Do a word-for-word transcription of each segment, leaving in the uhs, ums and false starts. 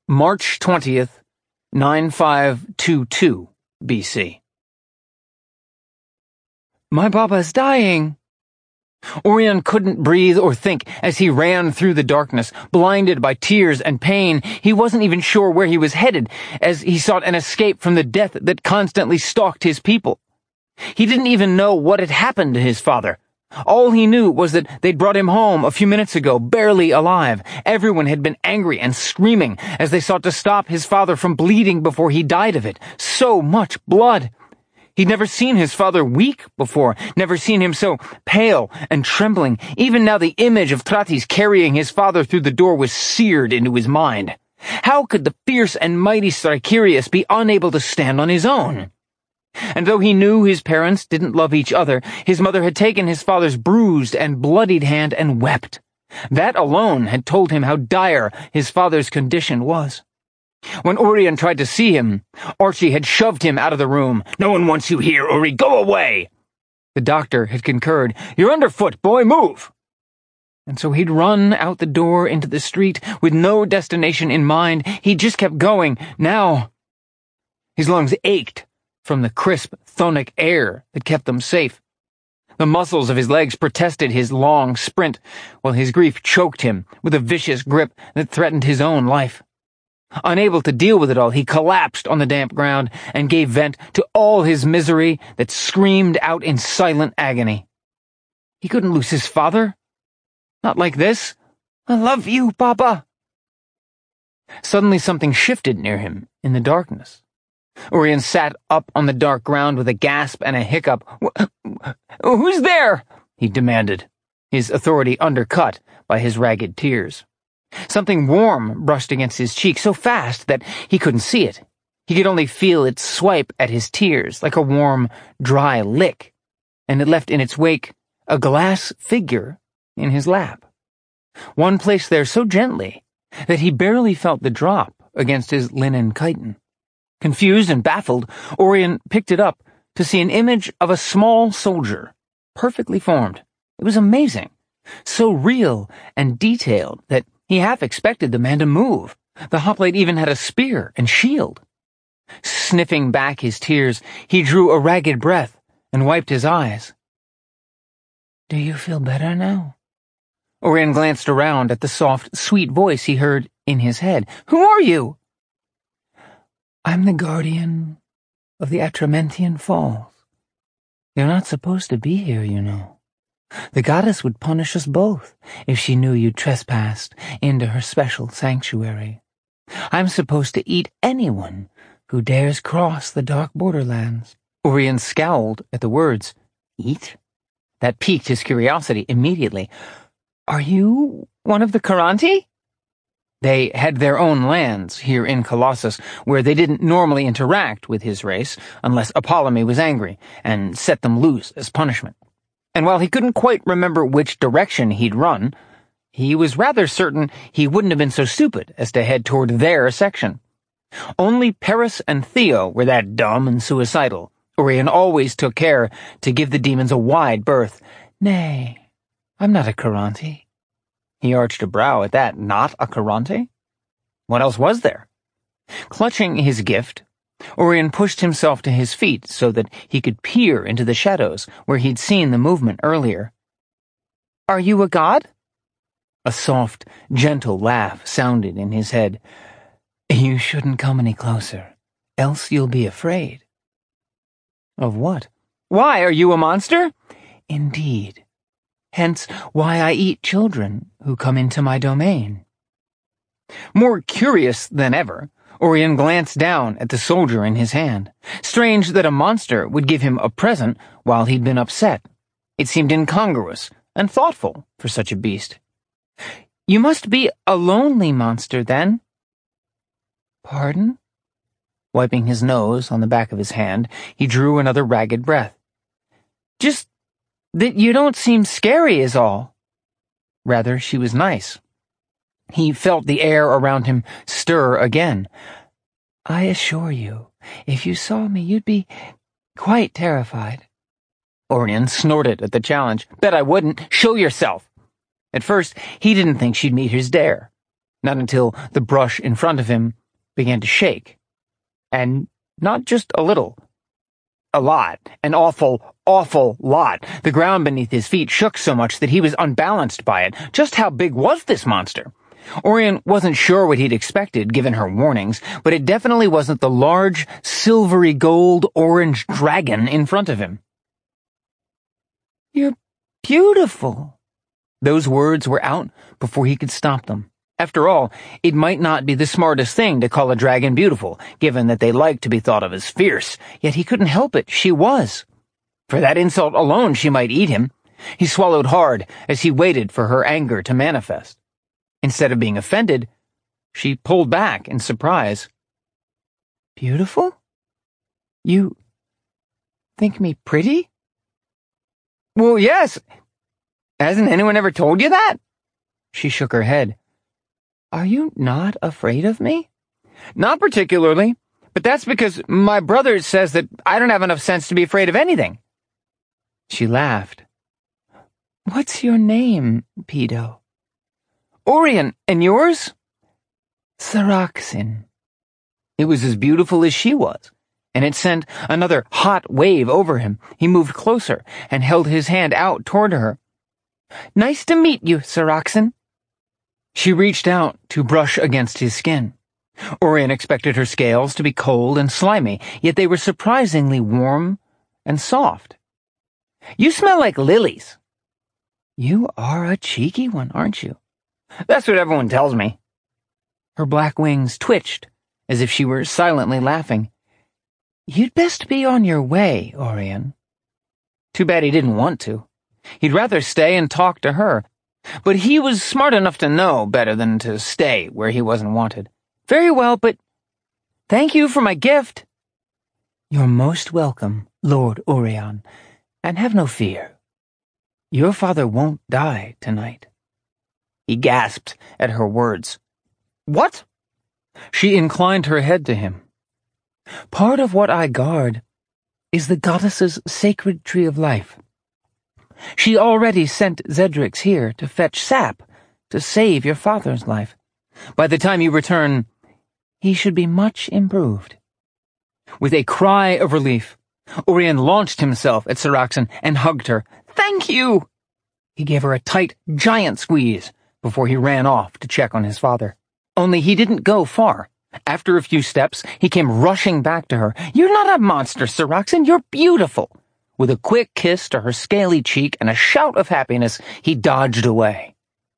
March twentieth, nine five two two B C. My Baba's dying. Orion couldn't breathe or think as he ran through the darkness, blinded by tears and pain. He wasn't even sure where he was headed as he sought an escape from the death that constantly stalked his people. He didn't even know what had happened to his father. All he knew was that they'd brought him home a few minutes ago, barely alive. Everyone had been angry and screaming as they sought to stop his father from bleeding before he died of it. So much blood! He'd never seen his father weak before, never seen him so pale and trembling. Even now the image of Tratis carrying his father through the door was seared into his mind. How could the fierce and mighty Strykerius be unable to stand on his own? And though he knew his parents didn't love each other, his mother had taken his father's bruised and bloodied hand and wept. That alone had told him how dire his father's condition was. When Orion tried to see him, Archie had shoved him out of the room. "No one wants you here, Uri. Go away!" The doctor had concurred. "You're underfoot, boy. Move!" And so he'd run out the door into the street with no destination in mind. He just kept going. Now his lungs ached from the crisp, thonic air that kept them safe. The muscles of his legs protested his long sprint, while his grief choked him with a vicious grip that threatened his own life. Unable to deal with it all, he collapsed on the damp ground and gave vent to all his misery that screamed out in silent agony. He couldn't lose his father. Not like this. "I love you, Papa." Suddenly something shifted near him in the darkness. Orion sat up on the dark ground with a gasp and a hiccup. "Who's there?" he demanded, his authority undercut by his ragged tears. Something warm brushed against his cheek so fast that he couldn't see it. He could only feel it swipe at his tears like a warm, dry lick, and it left in its wake a glass figure in his lap. One placed there so gently that he barely felt the drop against his linen chiton. Confused and baffled, Orion picked it up to see an image of a small soldier, perfectly formed. It was amazing, so real and detailed that he half expected the man to move. The hoplite even had a spear and shield. Sniffing back his tears, he drew a ragged breath and wiped his eyes. "Do you feel better now?" Orion glanced around at the soft, sweet voice he heard in his head. "Who are you?" "I'm the guardian of the Atramentian Falls. You're not supposed to be here, you know. The goddess would punish us both if she knew you trespassed into her special sanctuary. I'm supposed to eat anyone who dares cross the dark borderlands." Orion scowled at the words. "Eat?" That piqued his curiosity immediately. "Are you one of the Karanti?" They had their own lands here in Colossus, where they didn't normally interact with his race unless Apollomy was angry and set them loose as punishment. And while he couldn't quite remember which direction he'd run, he was rather certain he wouldn't have been so stupid as to head toward their section. Only Paris and Theo were that dumb and suicidal. Orion always took care to give the demons a wide berth. "Nay, I'm not a Karanti." He arched a brow at that. Not a Karanti? What else was there? Clutching his gift, Orion pushed himself to his feet so that he could peer into the shadows where he'd seen the movement earlier. "Are you a god?" A soft, gentle laugh sounded in his head. "You shouldn't come any closer, else you'll be afraid." "Of what?" "Why, are you a monster?" "Indeed. Hence why I eat children who come into my domain." More curious than ever, Orion glanced down at the soldier in his hand. Strange that a monster would give him a present while he'd been upset. It seemed incongruous and thoughtful for such a beast. "You must be a lonely monster, then." "Pardon?" Wiping his nose on the back of his hand, he drew another ragged breath. "Just that you don't seem scary is all." Rather, she was nice. He felt the air around him stir again. "I assure you, if you saw me, you'd be quite terrified." Orion snorted at the challenge. "Bet I wouldn't. Show yourself." At first, he didn't think she'd meet his dare. Not until the brush in front of him began to shake. And not just a little. A lot. An awful, awful lot. The ground beneath his feet shook so much that he was unbalanced by it. Just how big was this monster? Orion wasn't sure what he'd expected, given her warnings, but it definitely wasn't the large, silvery gold orange dragon in front of him. "You're beautiful." Those words were out before he could stop them. After all, it might not be the smartest thing to call a dragon beautiful, given that they like to be thought of as fierce, yet he couldn't help it. She was. For that insult alone, she might eat him. He swallowed hard as he waited for her anger to manifest. Instead of being offended, she pulled back in surprise. "Beautiful? You think me pretty?" "Well, yes. Hasn't anyone ever told you that?" She shook her head. "Are you not afraid of me?" "Not particularly, but that's because my brother says that I don't have enough sense to be afraid of anything." She laughed. "What's your name, Pedo?" "Orion, and yours?" "Saraxin." It was as beautiful as she was, and it sent another hot wave over him. He moved closer and held his hand out toward her. "Nice to meet you, Saraxin." She reached out to brush against his skin. Orion expected her scales to be cold and slimy, yet they were surprisingly warm and soft. "You smell like lilies." "You are a cheeky one, aren't you?" "That's what everyone tells me." Her black wings twitched, as if she were silently laughing. "You'd best be on your way, Orion." Too bad he didn't want to. He'd rather stay and talk to her, but he was smart enough to know better than to stay where he wasn't wanted. "Very well, but thank you for my gift." "You're most welcome, Lord Orion, and have no fear. Your father won't die tonight." He gasped at her words. "What?" She inclined her head to him. "Part of what I guard is the goddess's sacred tree of life. She already sent Zedrix here to fetch sap to save your father's life. By the time you return, he should be much improved." With a cry of relief, Orion launched himself at Saraxin and hugged her. "Thank you!" He gave her a tight, giant squeeze before he ran off to check on his father. Only he didn't go far. After a few steps, he came rushing back to her. "You're not a monster, Saraxin. You're beautiful." With a quick kiss to her scaly cheek and a shout of happiness, he dodged away.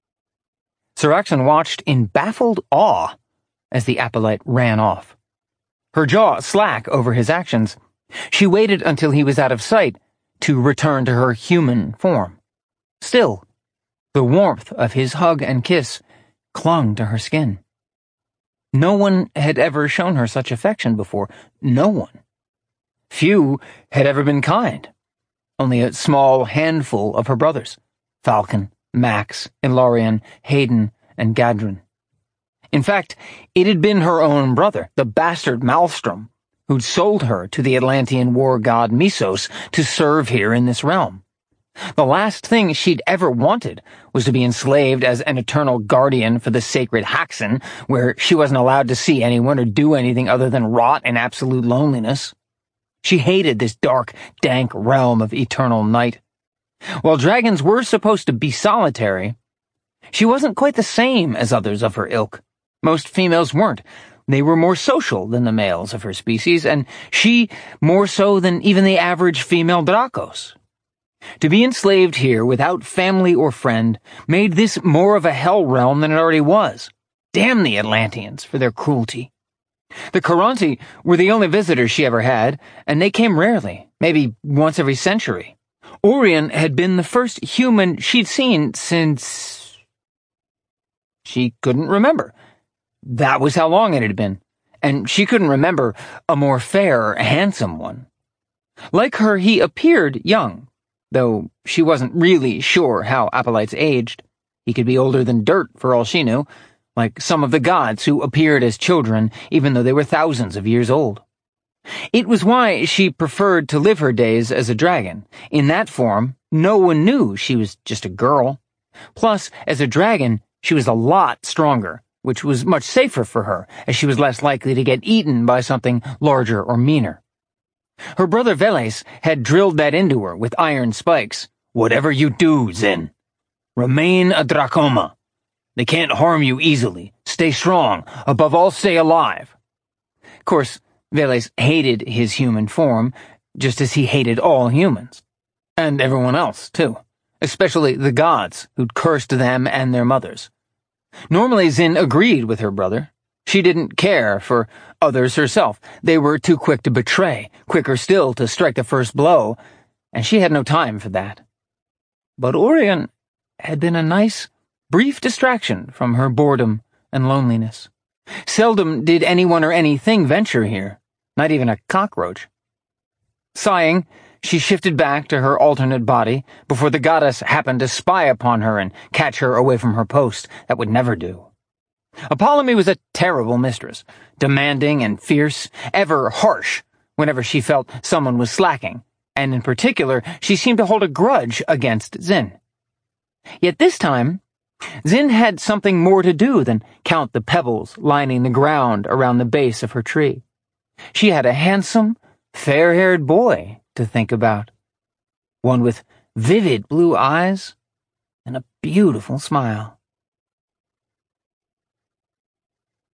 Saraxin watched in baffled awe as the acolyte ran off. Her jaw slack over his actions, she waited until he was out of sight to return to her human form. Still, the warmth of his hug and kiss clung to her skin. No one had ever shown her such affection before. No one. Few had ever been kind. Only a small handful of her brothers. Falcon, Max, Ilarion, Hayden, and Gadrin. In fact, it had been her own brother, the bastard Maelstrom, who'd sold her to the Atlantean war god Misos to serve here in this realm. The last thing she'd ever wanted was to be enslaved as an eternal guardian for the sacred Haxan, where she wasn't allowed to see anyone or do anything other than rot in absolute loneliness. She hated this dark, dank realm of eternal night. While dragons were supposed to be solitary, she wasn't quite the same as others of her ilk. Most females weren't. They were more social than the males of her species, and she more so than even the average female Dracos. To be enslaved here without family or friend made this more of a hell realm than it already was. Damn the Atlanteans for their cruelty. The Caronte were the only visitors she ever had, and they came rarely, maybe once every century. Orion had been the first human she'd seen since... She couldn't remember. That was how long it had been, and she couldn't remember a more fair, handsome one. Like her, he appeared young, though she wasn't really sure how acolytes aged. He could be older than dirt, for all she knew, like some of the gods who appeared as children even though they were thousands of years old. It was why she preferred to live her days as a dragon. In that form, no one knew she was just a girl. Plus, as a dragon, she was a lot stronger, which was much safer for her, as she was less likely to get eaten by something larger or meaner. Her brother Veles had drilled that into her with iron spikes. Whatever you do, Zin, remain a Dracoma. They can't harm you easily. Stay strong. Above all, stay alive. Of course, Veles hated his human form, just as he hated all humans. And everyone else, too. Especially the gods, who'd cursed them and their mothers. Normally, Zin agreed with her brother. She didn't care for others herself. They were too quick to betray, quicker still to strike the first blow, and she had no time for that. But Orion had been a nice, brief distraction from her boredom and loneliness. Seldom did anyone or anything venture here, not even a cockroach. Sighing, she shifted back to her alternate body before the goddess happened to spy upon her and catch her away from her post. That would never do. Apollumi was a terrible mistress, demanding and fierce, ever harsh whenever she felt someone was slacking, and in particular, she seemed to hold a grudge against Zin. Yet this time, Zin had something more to do than count the pebbles lining the ground around the base of her tree. She had a handsome, fair-haired boy to think about. One with vivid blue eyes and a beautiful smile.